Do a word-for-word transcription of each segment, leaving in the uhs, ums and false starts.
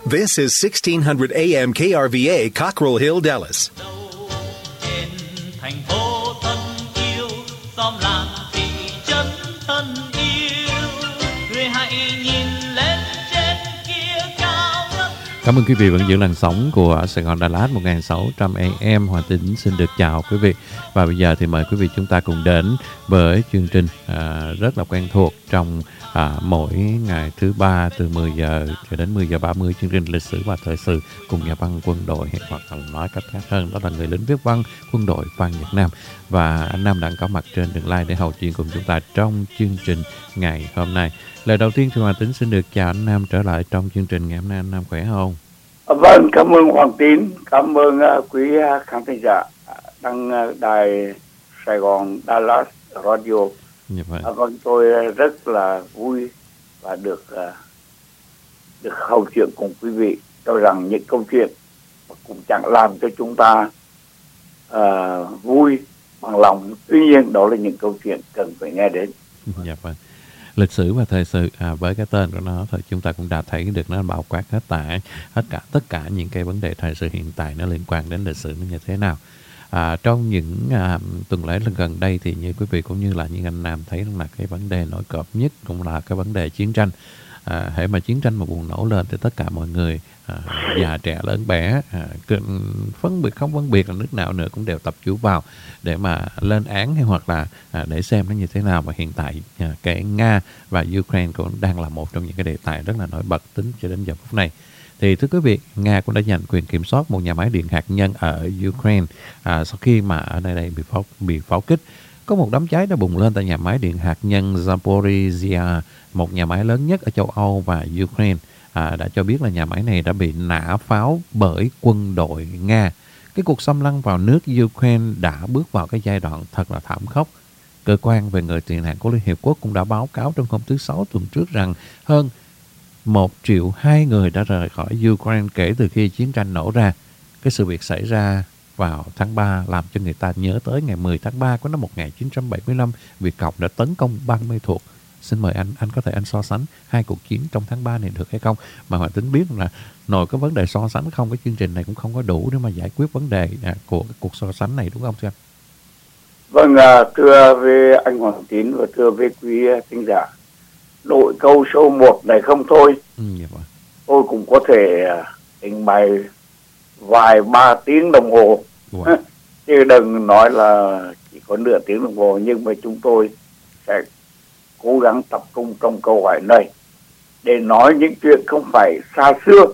This is sixteen hundred A M K R V A, Cockrell Hill, Dallas. Trên thành phố thân yêu, xóm làng thị trấn thân yêu, người hãy nhìn lên trên kia cao ngất. Cảm ơn quý vị vẫn giữ làn sóng của Sài Gòn Đà Lạt một nghìn sáu trăm A M. Hoàng Tín xin được chào quý vị. Và bây giờ thì mời quý vị chúng ta cùng đến với chương trình à, rất là quen thuộc trong à, mỗi ngày thứ ba từ mười giờ cho đến mười giờ ba mươi, chương trình lịch sử và thời sự cùng nhà văn quân đội, hoặc nói cách khác hơn đó là người lính viết văn quân đội Phan Nhật Nam. Và anh Nam đang có mặt trên đường live để hầu chuyện cùng chúng ta trong chương trình ngày hôm nay. Lời đầu tiên thì Hoàng Tín xin được chào anh Nam trở lại trong chương trình ngày hôm nay. Anh Nam khỏe không? Vâng, cảm ơn Hoàng Tín, cảm ơn uh, quý uh, khán thính giả đăng uh, đài Sài Gòn Dallas Radio. Dạ vâng. À, vâng, tôi uh, rất là vui và được uh, được hầu chuyện cùng quý vị. Cho rằng những câu chuyện cũng chẳng làm cho chúng ta uh, vui bằng lòng. Tuy nhiên đó là những câu chuyện cần phải nghe đến. Dạ vâng. Lịch sử và thời sự à, với cái tên của nó thì chúng ta cũng đã thấy được nó bao quát hết tại hết cả tất cả những cái vấn đề thời sự hiện tại nó liên quan đến lịch sử nó như thế nào. À, trong những à, tuần lễ lần gần đây thì như quý vị cũng như là những anh Nam thấy rằng là cái vấn đề nổi cộp nhất cũng là cái vấn đề chiến tranh. À, hễ mà chiến tranh mà bùng nổ lên thì tất cả mọi người à, già trẻ lớn bé à, phân biệt không phân biệt là nước nào nữa cũng đều tập trung vào để mà lên án hay hoặc là à, để xem nó như thế nào. Và hiện tại à, cái Nga và Ukraine cũng đang là một trong những cái đề tài rất là nổi bật tính cho đến giờ phút này. Thì thưa quý vị, Nga cũng đã giành quyền kiểm soát một nhà máy điện hạt nhân ở Ukraine à, sau khi mà ở nơi đây bị pháo, bị pháo kích. Có một đám cháy đã bùng lên tại nhà máy điện hạt nhân Zaporizhia, một nhà máy lớn nhất ở châu Âu, và Ukraine à, đã cho biết là nhà máy này đã bị nã pháo bởi quân đội Nga. Cái cuộc xâm lăng vào nước Ukraine đã bước vào cái giai đoạn thật là thảm khốc. Cơ quan về người tị nạn của Liên Hiệp Quốc cũng đã báo cáo trong hôm thứ Sáu tuần trước rằng hơn một triệu hai người đã rời khỏi Ukraine kể từ khi chiến tranh nổ ra. Cái sự việc xảy ra vào tháng ba làm cho người ta nhớ tới ngày mười tháng ba của năm một nghìn chín trăm bảy mươi lăm, Việt Cộng đã tấn công Ban Mê Thuột. Xin mời anh, anh có thể anh so sánh hai cuộc chiến trong tháng ba này được hay không? Mà Hoàng Tín biết là nội cái vấn đề so sánh không, cái chương trình này cũng không có đủ để mà giải quyết vấn đề à, của cái cuộc so sánh này, đúng không thưa anh? Vâng, à, thưa với anh Hoàng Tín và thưa với quý thính giả, nội câu số một này không thôi. Ừ, dạ vâng. Tôi cũng có thể trình bày vài ba tiếng đồng hồ. Wow. Chứ đừng nói là chỉ có nửa tiếng đồng hồ, nhưng mà chúng tôi sẽ cố gắng tập trung trong câu hỏi này để nói những chuyện không phải xa xưa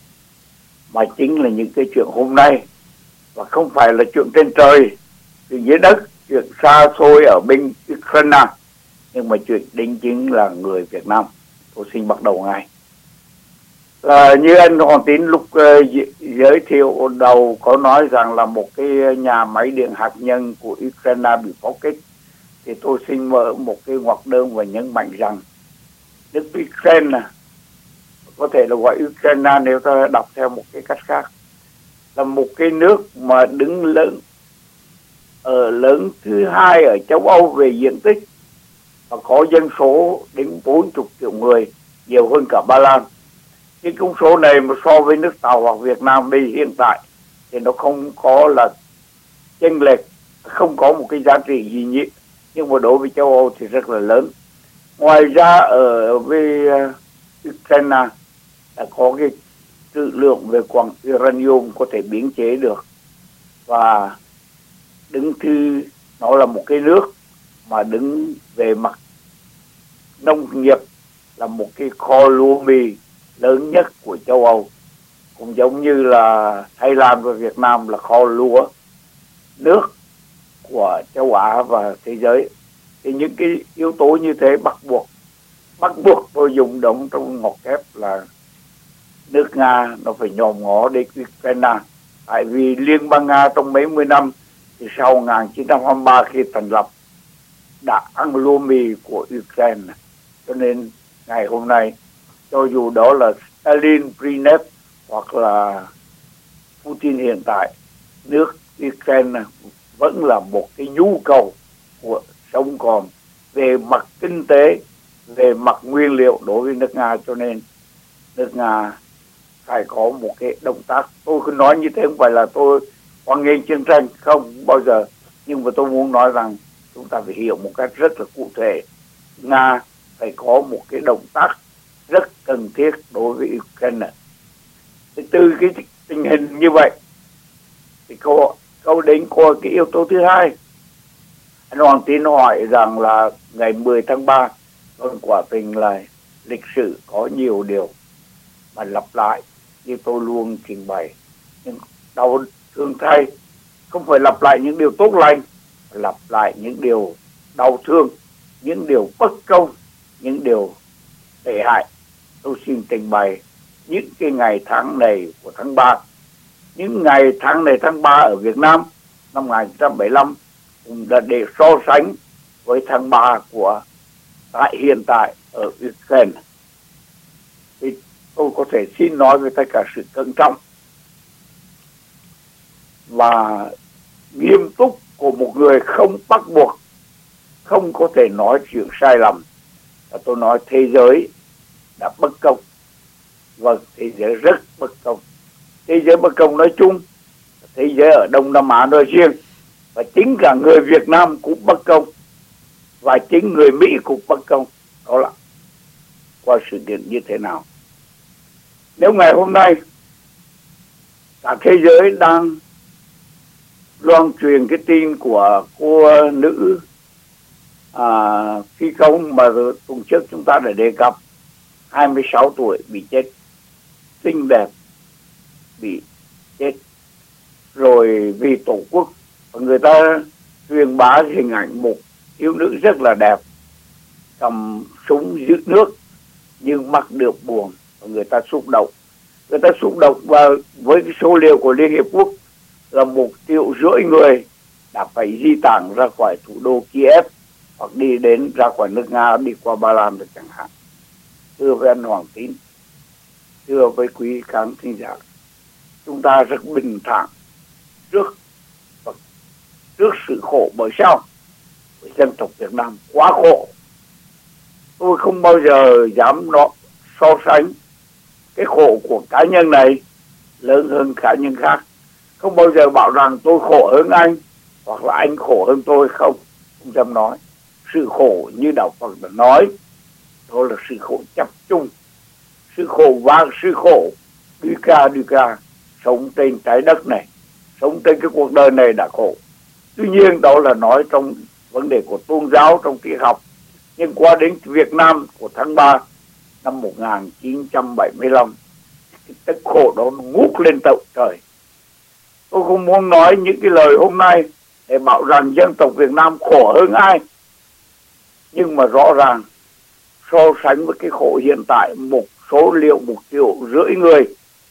mà chính là những cái chuyện hôm nay, và không phải là chuyện trên trời, chuyện dưới đất, chuyện xa xôi ở bên Ukraine, nhưng mà chuyện đính chính là người Việt Nam. Tôi xin bắt đầu ngay. Là như anh Hoàng Tín lúc uh, giới thiệu đầu có nói rằng là một cái nhà máy điện hạt nhân của Ukraine bị pháo kích, thì tôi xin mở một cái ngoặc đơn và nhấn mạnh rằng nước Ukraine, có thể là gọi Ukraine nếu ta đọc theo một cái cách khác, là một cái nước mà đứng lớn ở lớn thứ hai ở châu Âu về diện tích và có dân số đến bốn mươi triệu người, nhiều hơn cả Ba Lan. Cái con số này mà so với nước Tàu hoặc Việt Nam bây hiện tại thì nó không có là chênh lệch, không có một cái giá trị gì nhỉ, nhưng mà đối với châu Âu thì rất là lớn. Ngoài ra ở với Ukraine đã có cái trữ lượng về quặng uranium có thể biến chế được, và đứng thứ, nó là một cái nước mà đứng về mặt nông nghiệp là một cái kho lúa mì lớn nhất của châu Âu, cũng giống như là Thái Lan và Việt Nam là kho lúa nước của châu Á và thế giới. Thì những cái yếu tố như thế bắt buộc bắt buộc tôi dùng đóng trong ngoặc kép là nước Nga nó phải nhòm ngó đến Ukraine, tại vì Liên bang Nga trong mấy mươi năm thì sau một nghìn chín trăm hai mươi ba khi thành lập đã ăn lúa mì của Ukraine, cho nên ngày hôm nay cho dù đó là Stalin, Brezhnev hoặc là Putin hiện tại, nước Ukraine vẫn là một cái nhu cầu của sống còn về mặt kinh tế, về mặt nguyên liệu đối với nước Nga, cho nên nước Nga phải có một cái động tác. Tôi cứ nói như thế không phải là tôi hoan nghênh chiến tranh, không bao giờ, nhưng mà tôi muốn nói rằng chúng ta phải hiểu một cách rất là cụ thể, Nga phải có một cái động tác rất cần thiết đối với Ukraine. Từ cái tình hình như vậy thì câu câu đến coi cái yếu tố thứ hai. Anh Hoàng Tín hỏi rằng là ngày mười tháng ba, còn quả tình là lịch sử có nhiều điều mà lặp lại như tôi luôn trình bày, nhưng đau thương thay không phải lặp lại những điều tốt lành, lặp lại những điều đau thương, những điều bất công, những điều tệ hại. Tôi xin trình bày những cái ngày tháng này của tháng ba. Những ngày tháng này tháng ba ở Việt Nam năm một nghìn chín trăm bảy mươi lăm cũng đã để so sánh với tháng ba của tại hiện tại ở Ukraine. Thì tôi có thể xin nói với tất cả sự cẩn trọng và nghiêm túc của một người không bắt buộc, không có thể nói chuyện sai lầm. Và tôi nói thế giới đã bất công. Vâng, thế giới rất bất công. Thế giới bất công nói chung, thế giới ở Đông Nam Á nói riêng, và chính cả người Việt Nam cũng bất công, và chính người Mỹ cũng bất công. Đó là qua sự kiện như thế nào. Nếu ngày hôm nay cả thế giới đang loan truyền cái tin của cô nữ à, phi công mà tuần trước chúng ta đã đề cập, hai mươi sáu tuổi bị chết, xinh đẹp bị chết, rồi vì Tổ quốc, và người ta truyền bá hình ảnh một thiếu nữ rất là đẹp cầm súng giữ nước nhưng mặc được buồn, và người ta xúc động. Người ta xúc động và với cái số liệu của Liên Hiệp Quốc là một triệu rưỡi người đã phải di tản ra khỏi thủ đô Kiev hoặc đi đến ra khỏi nước Nga, đi qua Ba Lan được chẳng hạn. Thưa với anh Hoàng Tín, thưa với quý khán thính giả, chúng ta rất bình thản trước trước sự khổ. Bởi sao? Bởi dân tộc Việt Nam quá khổ. Tôi không bao giờ dám nó so sánh cái khổ của cá nhân này lớn hơn cá nhân khác. Không bao giờ bảo rằng tôi khổ hơn anh hoặc là anh khổ hơn tôi, không. Không dám nói. Sự khổ như Đạo Phật đã nói, đó là sự khổ tập trung. Sự khổ và sự khổ dukkha dukkha, sống trên trái đất này, sống trên cái cuộc đời này đã khổ. Tuy nhiên đó là nói trong vấn đề của tôn giáo, trong triết học. Nhưng qua đến Việt Nam của tháng ba năm một nghìn chín trăm bảy mươi lăm, cái tức khổ đó nó ngút lên tận trời. Tôi không muốn nói những cái lời hôm nay để bảo rằng dân tộc Việt Nam khổ hơn ai, nhưng mà rõ ràng so sánh với cái khổ hiện tại, một số liệu một triệu rưỡi người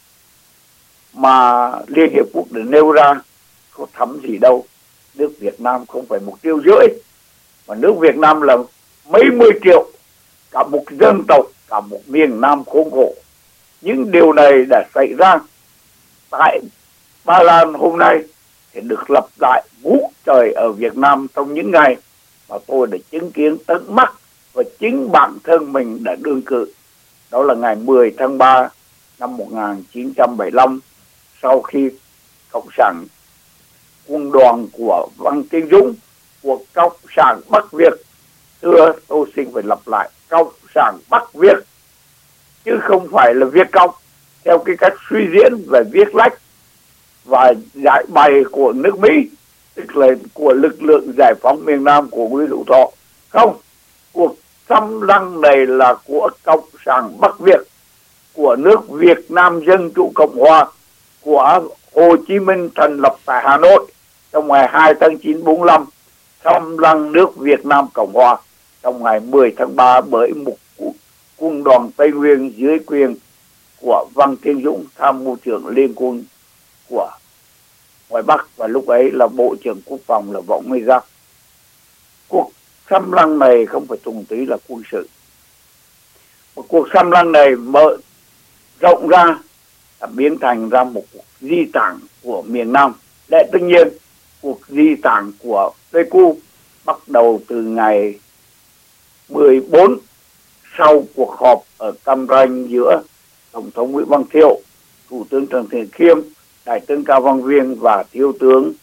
mà Liên Hiệp Quốc đã nêu ra, có thấm gì đâu. Nước Việt Nam không phải một triệu rưỡi, mà nước Việt Nam là mấy mươi triệu, cả một dân tộc, cả một miền Nam khốn khổ. Những điều này đã xảy ra tại Ba Lan hôm nay thì được lặp lại ngút trời ở Việt Nam trong những ngày mà tôi đã chứng kiến tận mắt và chính bản thân mình đã đương cự. Đó là ngày mười tháng ba năm một nghìn chín trăm bảy mươi lăm, sau khi Cộng sản quân đoàn của Văn Tiến Dũng, của Cộng sản Bắc Việt, thưa tôi xin phải lặp lại, Cộng sản Bắc Việt, chứ không phải là Việt Cộng theo cái cách suy diễn về viết lách và giải bày của nước Mỹ, tức là của lực lượng giải phóng miền Nam của Nguyễn Hữu Thọ. Không, cuộc xâm lăng này là của Cộng sản Bắc Việt, của nước Việt Nam Dân Chủ Cộng Hòa, của Hồ Chí Minh thành lập tại Hà Nội trong ngày hai tháng chín bốn mươi lăm, xâm lăng nước Việt Nam Cộng Hòa trong ngày mười tháng ba bởi một quân đoàn Tây Nguyên dưới quyền của Văn Tiến Dũng, tham mưu trưởng liên quân của ngoài Bắc, và lúc ấy là Bộ trưởng Quốc phòng là Võ Nguyên Giáp. Cuộc xâm lăng này không phải thuần túy là quân sự. Một cuộc xâm lăng này mở rộng ra, đã biến thành ra một cuộc di tản của miền Nam. Để tất nhiên, cuộc di tản của Pleiku bắt đầu từ ngày mười bốn sau cuộc họp ở Cam Ranh giữa Tổng thống Nguyễn Văn Thiệu Thủ tướng Trần Thiện Khiêm, Đại tướng Cao Văn Viên và Thiếu tướng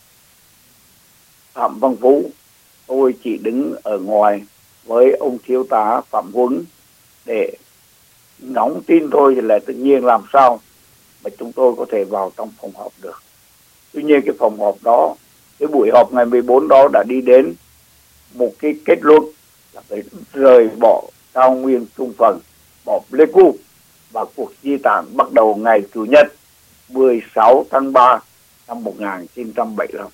Phạm Văn Phú. Tôi chỉ đứng ở ngoài với ông thiếu tá Phạm Huấn để ngóng tin thôi, thì là tự nhiên làm sao mà chúng tôi có thể vào trong phòng họp được. Tuy nhiên cái phòng họp đó, cái buổi họp ngày mười bốn đó đã đi đến một cái kết luận là phải rời bỏ cao nguyên Trung Phần, bỏ Pleiku, và cuộc di tản bắt đầu ngày Chủ nhật mười sáu tháng ba năm một nghìn chín trăm bảy mươi lăm.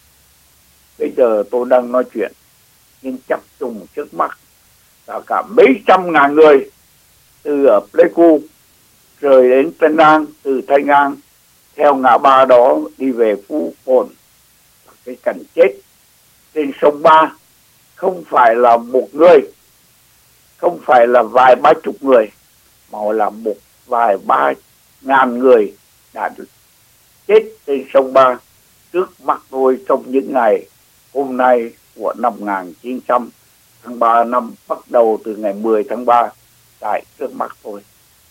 Bây giờ tôi đang nói chuyện nhưng chập trùng trước mắt là cả mấy trăm ngàn người từ ở Pleiku rời đến Tân An, từ Thanh An theo ngã ba đó đi về Phú Cồn. Cái cảnh chết trên sông Ba không phải là một người, không phải là vài ba chục người, mà là một vài ba ngàn người đã chết trên sông Ba trước mắt tôi trong những ngày hôm nay của năm một nghìn chín trăm tháng ba năm, bắt đầu từ ngày mười tháng ba tại trước mắt tôi.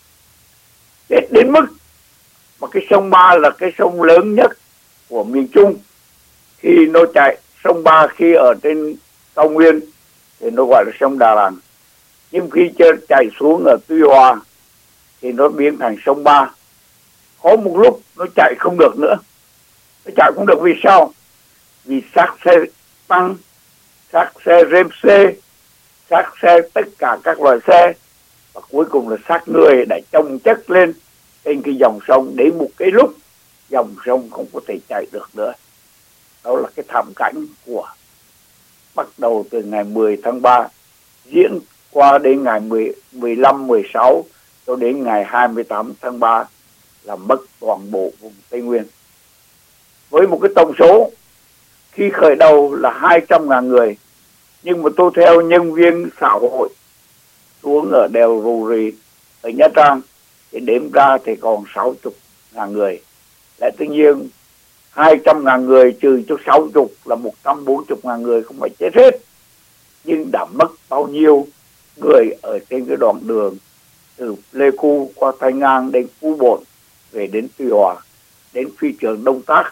Chết đến mức mà cái sông Ba là cái sông lớn nhất của miền Trung. Khi nó chạy sông Ba khi ở trên cao nguyên thì nó gọi là sông Đà Lạt, nhưng khi chạy xuống ở Tuy Hòa thì nó biến thành sông Ba. Có một lúc nó chạy không được nữa. Nó chạy không được vì sao? Vì xác xe tăng, xác xe rêm xê, xác xe tất cả các loại xe, và cuối cùng là xác người đã chồng chất lên trên cái dòng sông, đến một cái lúc dòng sông không có thể chạy được nữa. Đó là cái thảm cảnh của bắt đầu từ ngày mười tháng ba diễn qua đến ngày mười lăm, mười sáu cho đến ngày hai mươi tám tháng ba là mất toàn bộ vùng Tây Nguyên. Với một cái tổng số khi khởi đầu là hai trăm ngàn người, nhưng mà tôi theo nhân viên xã hội xuống ở đèo Rù Rì ở Nha Trang thì đếm ra thì còn sáu mươi ngàn người. Lẽ tự nhiên hai trăm ngàn người trừ cho sáu mươi là một trăm bốn mươi ngàn người không phải chết hết. Nhưng đã mất bao nhiêu người ở trên cái đoạn đường từ Pleiku qua Thanh An đến Phú Bồn về đến Tuy Hòa, đến phi trường Đông Tác.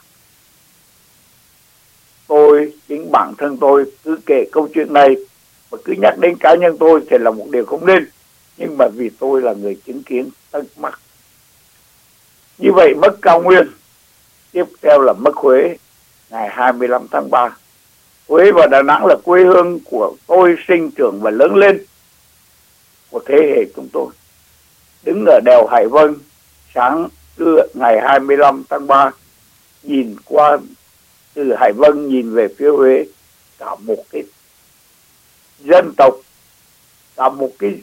Tôi, chính bản thân tôi cứ kể câu chuyện này và cứ nhắc đến cá nhân tôi thì là một điều không nên, nhưng mà vì tôi là người chứng kiến tận mắt. Như vậy mất cao nguyên, tiếp theo là mất Huế ngày hai mươi lăm tháng ba. Huế và Đà Nẵng là quê hương của tôi sinh trưởng và lớn lên, của thế hệ chúng tôi. Đứng ở đèo Hải Vân sáng trưa ngày hai mươi lăm tháng ba, nhìn qua từ Hải Vân nhìn về phía Huế, cả một cái dân tộc, cả một cái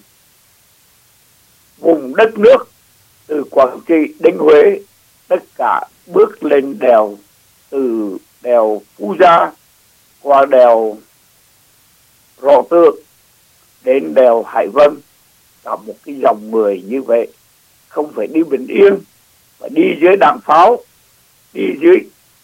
vùng đất nước từ Quảng Trị đến Huế, tất cả bước lên đèo, từ đèo Phú Gia qua đèo Rò Tượng đến đèo Hải Vân, cả một cái dòng người như vậy, không phải đi bình yên, phải đi dưới đạn pháo, đi dưới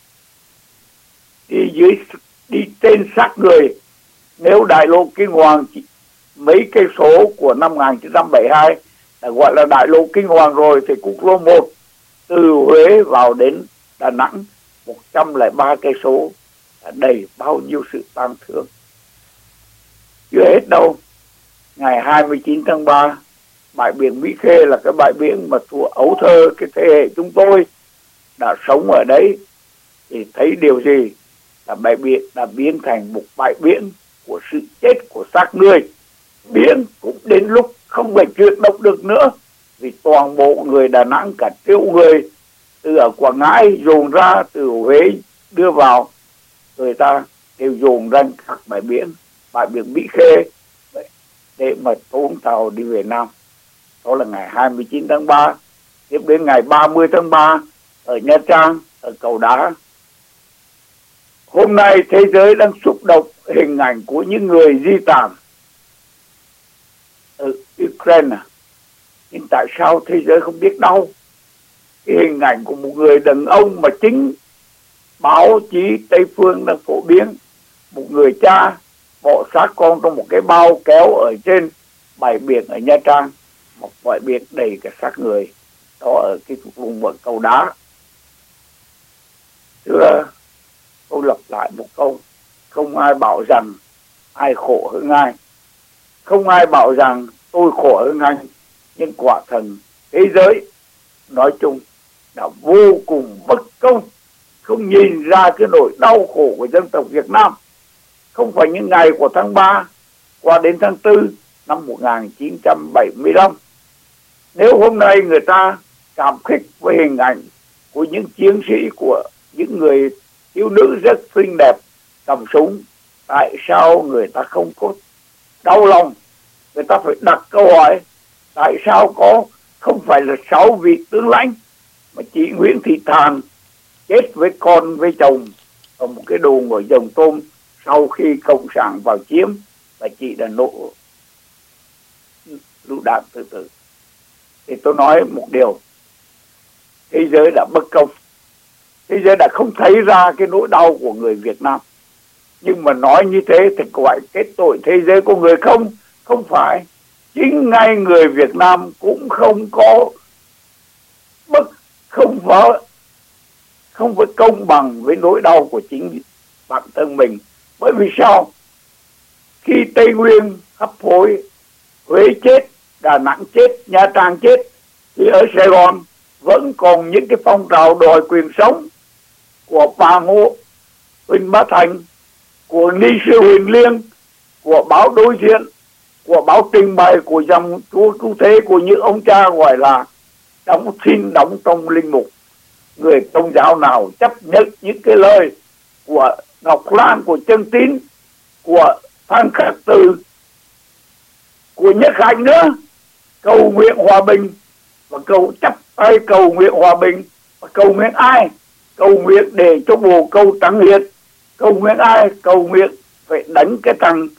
đi dưới đi trên xác người. Nếu đại lộ Kinh Hoàng chỉ mấy cây số của năm một nghìn chín trăm bảy mươi hai đã gọi là đại lộ Kinh Hoàng rồi, thì quốc lộ một từ Huế vào đến Đà Nẵng một trăm lẻ ba cây số đã đầy bao nhiêu sự tang thương. Chưa hết đâu, ngày hai mươi chín tháng ba, bãi biển Mỹ Khê là cái bãi biển mà thủa ấu thơ cái thế hệ chúng tôi đã sống ở đấy, thì thấy điều gì? Là bãi biển đã biến thành một bãi biển của sự chết của xác người. Biển cũng đến lúc không phải chuyển động được nữa, vì toàn bộ người Đà Nẵng, cả triệu người từ ở Quảng Ngãi dồn ra, từ Huế đưa vào, người ta đều dồn ra các bãi biển, bãi biển Mỹ Khê để mà trốn tàu đi về Nam. Đó là ngày hai mươi chín tháng ba. Tiếp đến ngày ba mươi tháng ba ở Nha Trang, ở Cầu Đá. Hôm nay thế giới đang xúc động hình ảnh của những người di tản ở Ukraine. Nhưng tại sao thế giới không biết đâu? Cái hình ảnh của một người đàn ông mà chính báo chí Tây Phương đang phổ biến, một người cha bỏ xác con trong một cái bao kéo ở trên bãi biển ở Nha Trang, một bãi biển đầy cả xác người. đó ở cái vùng bờ cầu đá. Thưa, tôi lặp lại một câu, không ai bảo rằng ai khổ hơn ai, không ai bảo rằng tôi khổ hơn anh, nhưng quả thần thế giới nói chung đã vô cùng bất công, không nhìn ra cái nỗi đau khổ của dân tộc Việt Nam. Không phải những ngày của tháng ba qua đến tháng tư năm một nghìn chín trăm bảy mươi lăm. Nếu hôm nay người ta cảm kích với hình ảnh của những chiến sĩ, của những người thiếu nữ rất xinh đẹp cầm súng, tại sao người ta không có đau lòng? Người ta phải đặt câu hỏi, tại sao có không phải là sáu vị tướng lãnh mà chị Nguyễn Thị Thàn chết với con với chồng ở một cái đồn ở Giồng Tôm sau khi cộng sản vào chiếm, và chị đã nổ lựu đạn tự tử. Thì tôi nói một điều, thế giới đã bất công, thế giới đã không thấy ra cái nỗi đau của người Việt Nam. Nhưng mà nói như thế thì gọi kết tội thế giới của người không? Không phải. Chính ngay người Việt Nam cũng không có bất không phải không phải công bằng với nỗi đau của chính bản thân mình. Bởi vì sao? Khi Tây Nguyên hấp hối, Huế chết, Đà Nẵng chết, Nha Trang chết, thì ở Sài Gòn vẫn còn những cái phong trào đòi quyền sống của bà Ngô, Huỳnh Bá Thành, của ni sư Huỳnh Liên, của báo Đối Diện, của báo Trình Bày, của dòng chúa cứu thế, của những ông cha gọi là đóng xin đóng trong linh mục. Người tôn giáo nào chấp nhận những cái lời của Ngọc Lan, của Chân Tín, của Phan Khắc Từ, của Nhất Hạnh nữa, cầu nguyện hòa bình và cầu chấp tay cầu nguyện hòa bình, và cầu nguyện ai? Cầu nguyện để cho bồ câu trắng hiệt. Cầu nguyện ai? Cầu nguyện phải đánh cái thằng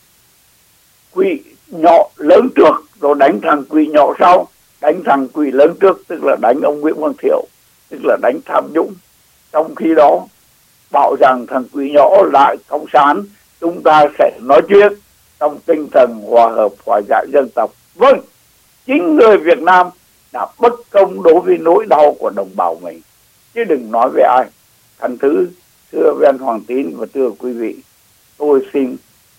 quỷ nhỏ lớn trước, rồi đánh thằng quỷ nhỏ sau. Đánh thằng quỷ lớn trước tức là đánh ông Nguyễn Văn Thiệu, tức là đánh tham nhũng. Trong khi đó bảo rằng thằng quỷ nhỏ lại cộng sản, chúng ta sẽ nói chuyện trong tinh thần hòa hợp, hòa giải dân tộc. Vâng, chính người Việt Nam đã bất công đối với nỗi đau của đồng bào mình, chứ đừng nói về ai. Thành thứ, thưa với anh Hoàng Tín và thưa quý vị, tôi xin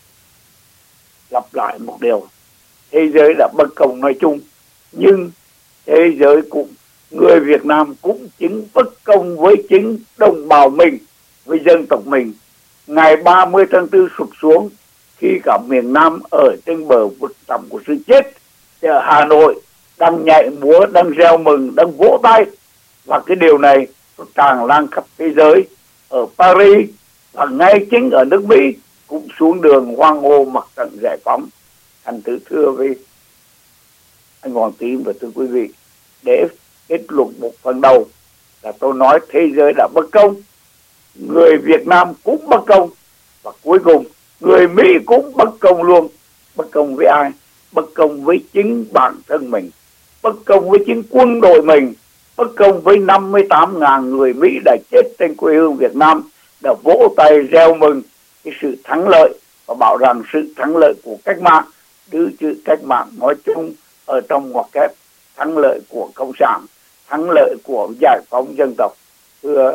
lặp lại một điều, thế giới đã bất công nói chung, nhưng thế giới cũng, người Việt Nam cũng chính bất công với chính đồng bào mình, với dân tộc mình. Ngày ba mươi tháng tư sụp xuống khi cả miền Nam ở trên bờ vực thẳm của sự chết, thì ở Hà Nội đang nhảy múa, đang reo mừng, đang vỗ tay, và cái điều này nó tràn lan khắp thế giới. Ở Paris và ngay chính ở nước Mỹ cũng xuống đường hoan hô mặt trận giải phóng. Thành thứ thưa với anh Hoàng Tín và thưa quý vị, để kết luận một phần đầu là tôi nói thế giới đã bất công, người Việt Nam cũng bất công, và cuối cùng người Mỹ cũng bất công luôn. Bất công với ai? Bất công với chính bản thân mình, bất công với chính quân đội mình, bất công với năm mươi tám nghìn người Mỹ đã chết trên quê hương Việt Nam, đã vỗ tay reo mừng cái sự thắng lợi và bảo rằng sự thắng lợi của cách mạng, đưa chữ cách mạng nói chung ở trong ngoặc kép, thắng lợi của cộng sản, thắng lợi của giải phóng dân tộc. Thưa,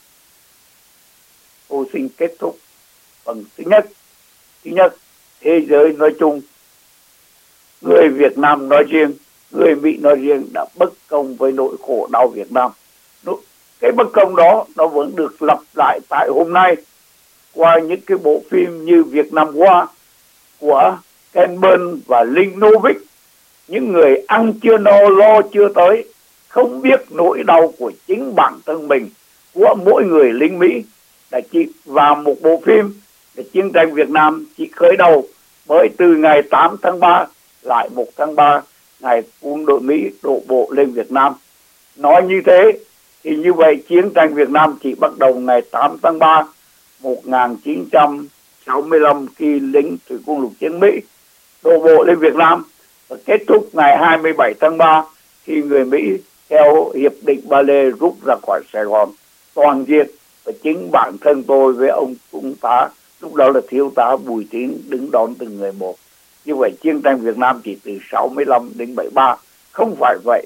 tôi xin kết thúc phần thứ nhất. Thứ nhất, thế giới nói chung, người Việt Nam nói riêng, người Mỹ nói riêng đã bất công với nỗi khổ đau Việt Nam. Cái bất công đó nó vẫn được lặp lại tại hôm nay qua những cái bộ phim như Việt Nam Qua của Ken Burn và Linh Novick. Những người ăn chưa no lo chưa tới, không biết nỗi đau của chính bản thân mình, của mỗi người lính Mỹ đã chỉ vào một bộ phim để chiến tranh Việt Nam chỉ khởi đầu bởi từ ngày tám tháng ba lại một tháng ba, ngày quân đội Mỹ đổ bộ lên Việt Nam. Nói như thế thì như vậy chiến tranh Việt Nam chỉ bắt đầu ngày tám tháng ba một nghìn chín trăm sáu mươi lăm khi lính thủy quân lục chiến Mỹ đổ bộ lên Việt Nam, và kết thúc ngày hai mươi bảy tháng ba khi người Mỹ theo hiệp định Ba Lê rút ra khỏi Sài Gòn toàn diện. Và chính bản thân tôi với ông trung tá, lúc đó là thiếu tá Bùi Tín, đứng đón từng người một. Như vậy chiến tranh Việt Nam chỉ từ sáu mươi lăm đến bảy mươi ba. Không phải vậy,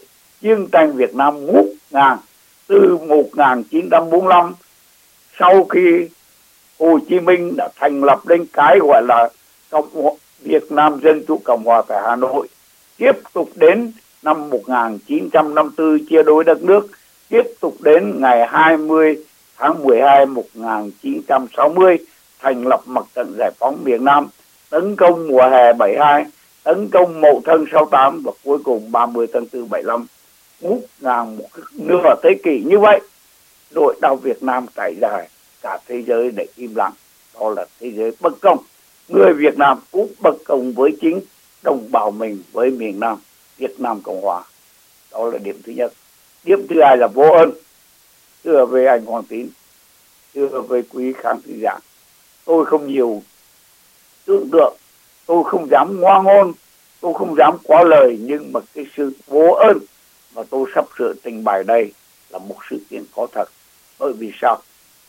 chiến tranh Việt Nam ngút ngàn từ một nghìn chín trăm bốn mươi lăm, sau khi Hồ Chí Minh đã thành lập lên cái gọi là Cộng hòa Việt Nam Dân Chủ Cộng hòa tại Hà Nội, tiếp tục đến năm một nghìn chín trăm năm mươi tư chia đôi đất nước, tiếp tục đến ngày hai mươi tháng mười hai một nghìn chín trăm sáu mươi thành lập Mặt trận Giải phóng miền Nam, tấn công mùa hè bảy mươi hai, tấn công Mậu Thân sáu mươi tám và cuối cùng ba mươi tháng tư bảy mươi lăm. Ngút ngàn một nửa thế kỷ như vậy, nỗi đau Việt Nam trải dài cả thế giới để im lặng. Đó là thế giới bất công. Người Việt Nam cũng bất công với chính đồng bào mình, với miền Nam Việt Nam Cộng Hòa. Đó là điểm thứ nhất. Điểm thứ hai là vô ơn. Thưa về anh Hoàng Tín, thưa về quý khán giả, tôi không nhiều tưởng tượng, tôi không dám ngoa ngôn, tôi không dám quá lời, nhưng mà cái sự vô ơn mà tôi sắp sửa trình bày đây là một sự kiện có thật. Bởi vì sao?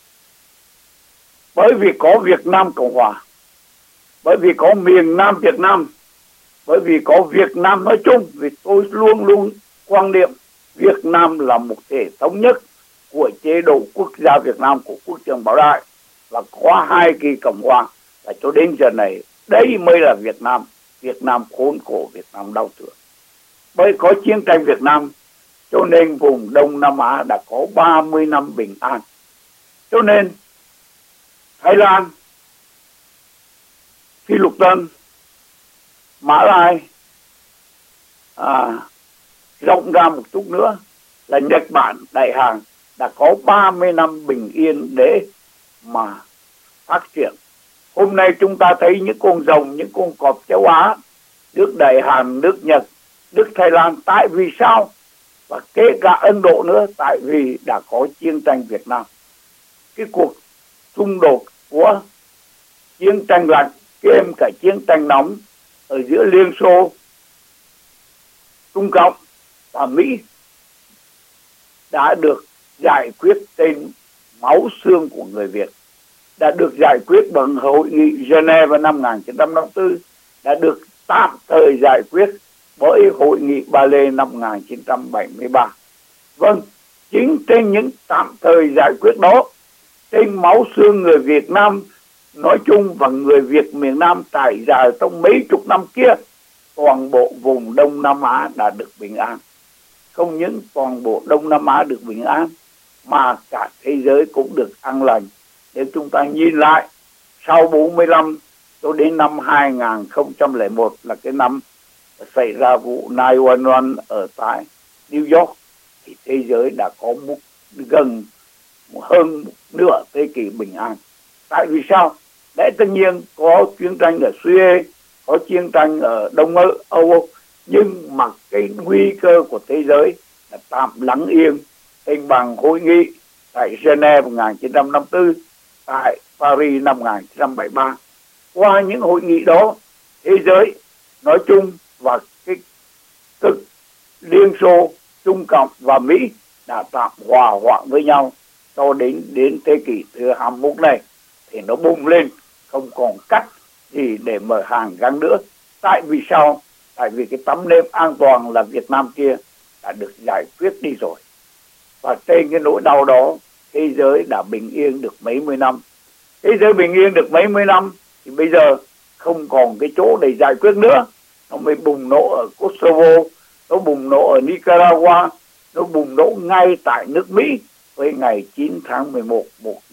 Bởi vì có Việt Nam Cộng Hòa, bởi vì có miền Nam Việt Nam, bởi vì có Việt Nam nói chung. Vì tôi luôn luôn quan niệm Việt Nam là một thể thống nhất của chế độ quốc gia Việt Nam, của quốc trường Bảo Đại, và qua hai kỳ Cộng Hòa là cho đến giờ này đây mới là Việt Nam. Việt Nam khốn khổ, Việt Nam đau thương. Bởi có chiến tranh Việt Nam cho nên vùng Đông Nam Á đã có ba mươi năm bình an. Cho nên Thái Lan, Phi Lục Tân, Mã Lai, à, rộng ra một chút nữa là Nhật Bản, Đại Hàn đã có ba mươi năm bình yên để mà phát triển. Hôm nay chúng ta thấy những con rồng, những con cọp châu Á, nước Đại Hàn, nước Nhật, nước Thái Lan. Tại vì sao? Và kể cả Ấn Độ nữa, tại vì đã có chiến tranh Việt Nam. Cái cuộc xung đột của chiến tranh lạnh kèm cả chiến tranh nóng ở giữa Liên Xô, Trung Cộng và Mỹ đã được giải quyết trên máu xương của người Việt, đã được giải quyết bằng hội nghị Geneva năm một nghìn chín trăm năm mươi tư, đã được tạm thời giải quyết bởi hội nghị Ba Lê năm một nghìn chín trăm bảy mươi ba. Vâng, chính trên những tạm thời giải quyết đó, trên máu xương người Việt Nam nói chung và người Việt miền Nam trải dài trong mấy chục năm kia, toàn bộ vùng Đông Nam Á đã được bình an. Không những toàn bộ Đông Nam Á được bình an, mà cả thế giới cũng được an lành. Nếu chúng ta nhìn lại, sau bốn mươi lăm cho đến năm hai nghìn không trăm lẻ một là cái năm xảy ra vụ chín một một ở tại New York, thì thế giới đã có một, gần hơn một nửa thế kỷ bình an. Tại vì sao? Lẽ tất nhiên có chiến tranh ở Suez, có chiến tranh ở Đông Âu, Âu nhưng mà cái nguy cơ của thế giới là tạm lắng yên trên bằng hội nghị tại Geneva một nghìn chín trăm năm mươi tư, tại Paris năm một nghìn chín trăm bảy mươi ba. Qua những hội nghị đó, thế giới nói chung và cái cực Liên Xô, Trung Cộng và Mỹ đã tạm hòa hoãn với nhau cho đến đến thế kỷ thứ hai mươi mốt này thì nó bùng lên, không còn cách gì để mở hàng găng nữa. Tại vì sao? Tại vì cái tấm nệm an toàn là Việt Nam kia đã được giải quyết đi rồi. Và trên cái nỗi đau đó, thế giới đã bình yên được mấy mươi năm. Thế giới bình yên được mấy mươi năm thì bây giờ không còn cái chỗ để giải quyết nữa. Nó mới bùng nổ ở Kosovo, nó bùng nổ ở Nicaragua, nó bùng nổ ngay tại nước Mỹ với ngày chín tháng mười một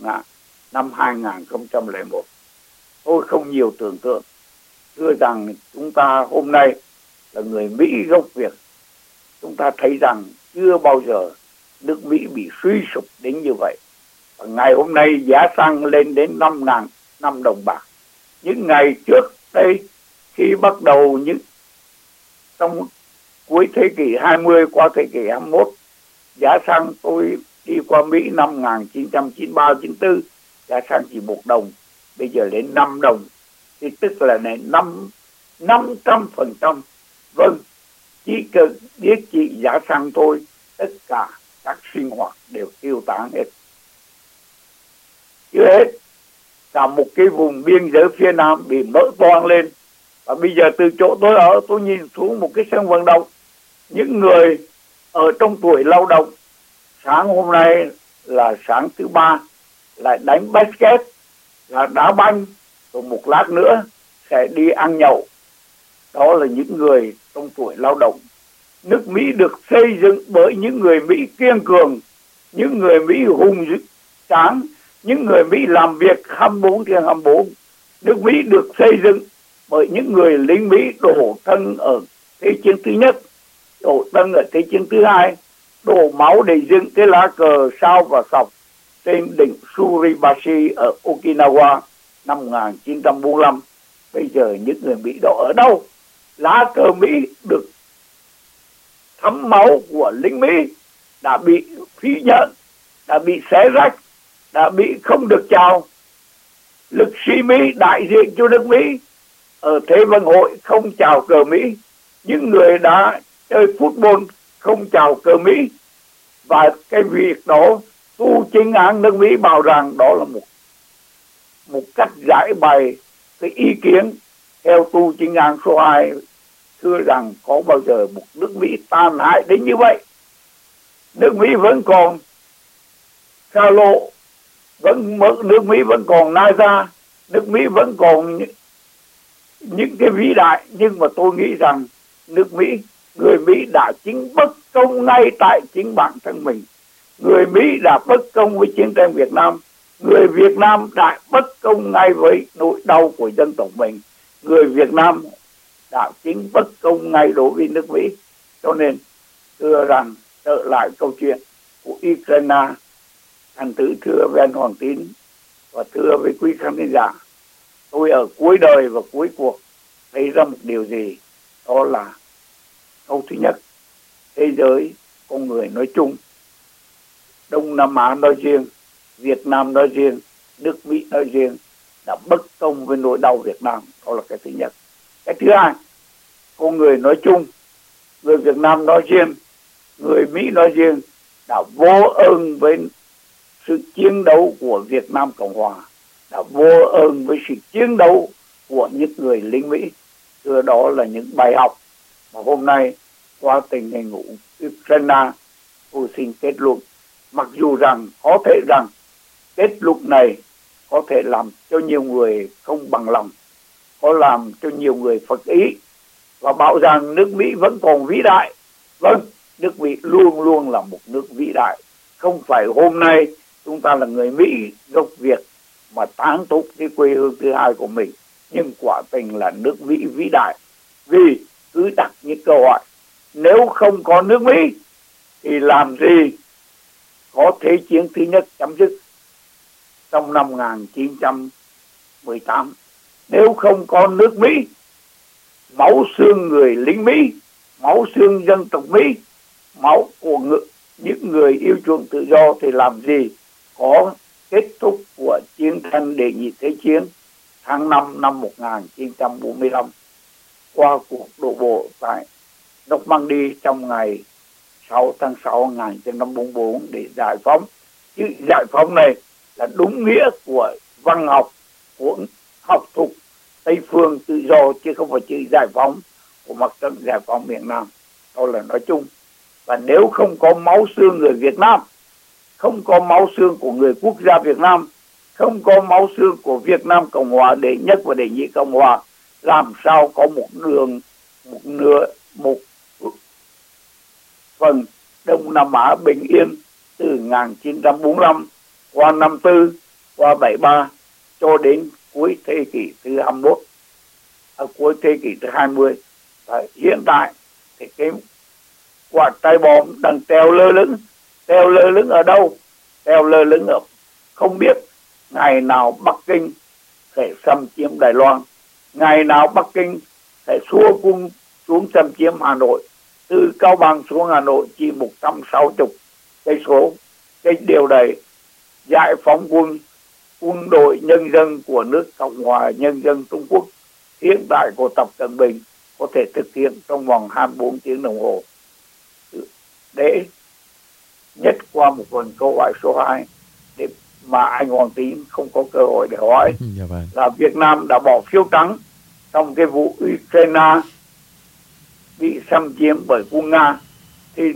năm hai nghìn không trăm lẻ một. Tôi không nhiều tưởng tượng. Thưa rằng chúng ta hôm nay là người Mỹ gốc Việt, chúng ta thấy rằng chưa bao giờ nước Mỹ bị suy sụp đến như vậy. Và ngày hôm nay giá xăng lên đến năm ngàn năm đồng bạc. Những ngày trước đây, khi bắt đầu những trong cuối thế kỷ hai mươi qua thế kỷ hai mươi mốt, giá xăng tôi đi qua Mỹ năm một nghìn chín trăm chín mươi ba chín mươi tư, giá xăng chỉ một đồng, bây giờ lên năm đồng, thì tức là này năm năm trăm phần trăm. Vâng, chỉ cần biết trị giá xăng thôi, tất cả các sinh hoạt đều tiêu tán hết. Chưa hết, cả một cái vùng biên giới phía Nam bị mở toang lên. Và bây giờ từ chỗ tôi ở, tôi nhìn xuống một cái sân vận động, những người ở trong tuổi lao động. Sáng hôm nay là sáng thứ ba, lại đánh basket, là đá banh, rồi một lát nữa sẽ đi ăn nhậu. Đó là những người trong tuổi lao động. Nước Mỹ được xây dựng bởi những người Mỹ kiên cường, những người Mỹ hùng tráng, những người Mỹ làm việc hai mươi bốn trên hai mươi bốn. Nước Mỹ được xây dựng bởi những người lính Mỹ đổ thân ở Thế chiến thứ nhất, đổ thân ở Thế chiến thứ hai, đổ máu để dựng cái lá cờ sao và sọc trên đỉnh Suribachi ở Okinawa năm một nghìn chín trăm bốn mươi lăm. Bây giờ những người Mỹ đó ở đâu? Lá cờ Mỹ được thấm máu của lính Mỹ đã bị phí nhận, đã bị xé rách, đã bị không được chào. Lực sĩ Mỹ đại diện cho nước Mỹ ở Thế vận hội không chào cờ Mỹ. Những người đã chơi football không chào cờ Mỹ. Và cái việc đó tu chính án nước Mỹ bảo rằng đó là một một cách giải bày cái ý kiến theo tu chính án số hai, thưa rằng có bao giờ một nước Mỹ tàn hại đến như vậy. Nước Mỹ vẫn còn xa lộ, vẫn nước Mỹ vẫn còn NASA, nước Mỹ vẫn còn những, những cái vĩ đại, nhưng mà tôi nghĩ rằng nước Mỹ, người Mỹ đã chính bất công ngay tại chính bản thân mình. Người Mỹ đã bất công với chiến tranh Việt Nam. Người Việt Nam đã bất công ngay với nỗi đau của dân tộc mình. Người Việt Nam đã chính bất công ngay đối với nước Mỹ. Cho nên thưa rằng trở lại câu chuyện của Ukraine, thành thử thưa với anh Hoàng Tín và thưa với quý khán giả, tôi ở cuối đời và cuối cuộc thấy ra một điều gì, đó là câu thứ nhất, thế giới con người nói chung, Đông Nam Á nói riêng, Việt Nam nói riêng, nước Mỹ nói riêng đã bất công với nỗi đau Việt Nam. Đó là cái thứ nhất. Cái thứ hai, con người nói chung, người Việt Nam nói riêng, người Mỹ nói riêng đã vô ơn với sự chiến đấu của Việt Nam Cộng Hòa, đã vô ơn với sự chiến đấu của những người lính Mỹ. Thưa, đó là những bài học mà hôm nay qua tình hình của Ukraine tôi xin kết luận. Mặc dù rằng có thể rằng kết luận này có thể làm cho nhiều người không bằng lòng, có làm cho nhiều người phật ý và bảo rằng nước Mỹ vẫn còn vĩ đại. Vâng, nước Mỹ luôn luôn là một nước vĩ đại. Không phải hôm nay chúng ta là người Mỹ gốc Việt mà tán tụng cái quê hương thứ hai của mình, nhưng quả tình là nước Mỹ vĩ đại. Vì cứ đặt những câu hỏi, nếu không có nước Mỹ thì làm gì có Thế chiến thứ nhất chấm dứt trong năm một nghìn chín trăm mười tám? Nếu không có nước Mỹ, máu xương người lính Mỹ, máu xương dân tộc Mỹ, máu của người, những người yêu chuộng tự do thì làm gì có kết thúc của chiến tranh đệ nhị thế chiến tháng năm năm một nghìn chín trăm bốn mươi lăm qua cuộc đổ bộ tại Normandy trong ngày sáu tháng sáu năm một nghìn chín trăm bốn mươi bốn để giải phóng. Chứ giải phóng này là đúng nghĩa của văn học, của học thuật Tây phương tự do, chứ không phải chữ giải phóng của mặt trận giải phóng miền Nam. Đó là nói chung. Và nếu không có máu xương người Việt Nam, không có máu xương của người quốc gia Việt Nam, không có máu xương của Việt Nam Cộng Hòa đệ nhất và đệ nhị Cộng Hòa, làm sao có một đường, một nửa, một phần Đông Nam Á bình yên từ một nghìn chín trăm bốn mươi lăm qua năm tư, qua bảy ba cho đến cuối thế kỷ thứ hai mươi mốt, à, cuối thế kỷ thứ hai mươi. Và hiện tại thì cái quả trái bom đang treo lơ lửng, treo lơ lửng ở đâu? Treo lơ lửng ở không biết ngày nào Bắc Kinh sẽ xâm chiếm Đài Loan, ngày nào Bắc Kinh sẽ xua quân xuống xâm chiếm Hà Nội. Từ Cao Bằng xuống Hà Nội chỉ một trăm sáu mươi cây số. Cái điều này giải phóng quân quân đội nhân dân của nước Cộng hòa Nhân dân Trung Quốc hiện tại của Tập Cận Bình có thể thực hiện trong vòng hai mươi bốn tiếng đồng hồ. Để nhất qua một phần câu hỏi số hai để mà anh Hoàng Tín không có cơ hội để hỏi, dạ vâng. Là Việt Nam đã bỏ phiếu trắng trong cái vụ Ukraine bị xâm chiếm bởi quân Nga, thì nước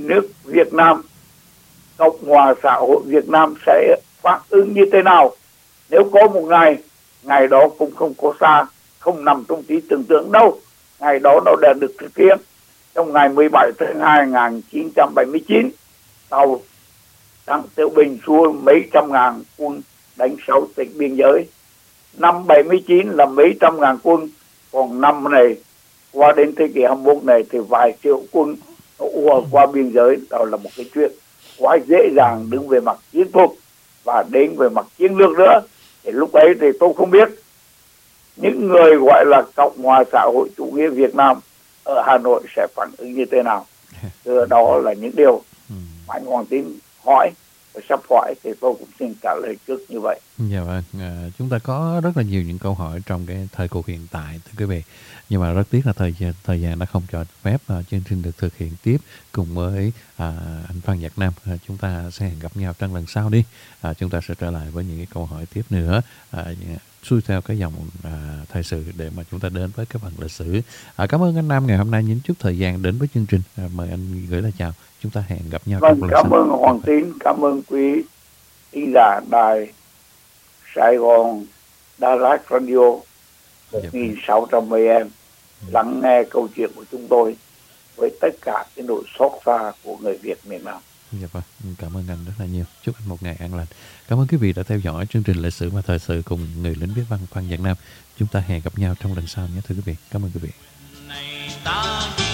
Việt Nam, Cộng hòa xã hội Việt Nam sẽ phản ứng như thế nào nếu có một ngày, ngày đó cũng không có xa, không nằm trong trí tưởng tượng đâu. Ngày đó nó đã được thực hiện trong ngày mười bảy tháng hai năm một nghìn chín trăm bảy mươi chín. Tàu Đặng Tiểu Bình xua mấy trăm ngàn quân đánh sáu tỉnh biên giới. Năm bảy mươi chín là mấy trăm ngàn quân, còn năm này qua đến thế kỷ hai mươi mốt này thì vài triệu quân ùa qua biên giới. Đó là một cái chuyện quá dễ dàng đứng về mặt chiến thuật và đến về mặt chiến lược nữa. Thì lúc ấy thì tôi không biết những người gọi là Cộng hòa xã hội chủ nghĩa Việt Nam ở Hà Nội sẽ phản ứng như thế nào. Từ đó là những điều mà anh Hoàng Tín hỏi và sắp hỏi thì tôi cũng xin trả lời trước như vậy. Dạ vâng, à, chúng ta có rất là nhiều những câu hỏi trong cái thời cuộc hiện tại thưa quý vị. Nhưng mà rất tiếc là thời gian, thời gian đã không cho phép uh, chương trình được thực hiện tiếp cùng với uh, anh Phan Nhật Nam. Uh, chúng ta sẽ hẹn gặp nhau trong lần sau đi. Uh, chúng ta sẽ trở lại với những cái câu hỏi tiếp nữa. Uh, xuôi theo cái dòng uh, thời sự để mà chúng ta đến với cái phần lịch sử. Uh, cảm ơn anh Nam ngày hôm nay những chút thời gian đến với chương trình. Uh, mời anh gửi lời chào. Chúng ta hẹn gặp nhau vâng, trong lần cảm sau. Cảm ơn Hoàng Tín, cảm ơn quý thính giả đài Sài Gòn Đà Lạt Radio một nghìn sáu trăm mười em lắng nghe câu chuyện của chúng tôi với tất cả cái nỗi xót xa của người Việt miền Nam. Dạ vâng, cảm ơn anh rất là nhiều. Chúc anh một ngày an lành. Cảm ơn quý vị đã theo dõi chương trình lịch sử và thời sự cùng người lính viết văn Phan Nhật Nam. Chúng ta hẹn gặp nhau trong lần sau nhé thưa quý vị. Cảm ơn quý vị.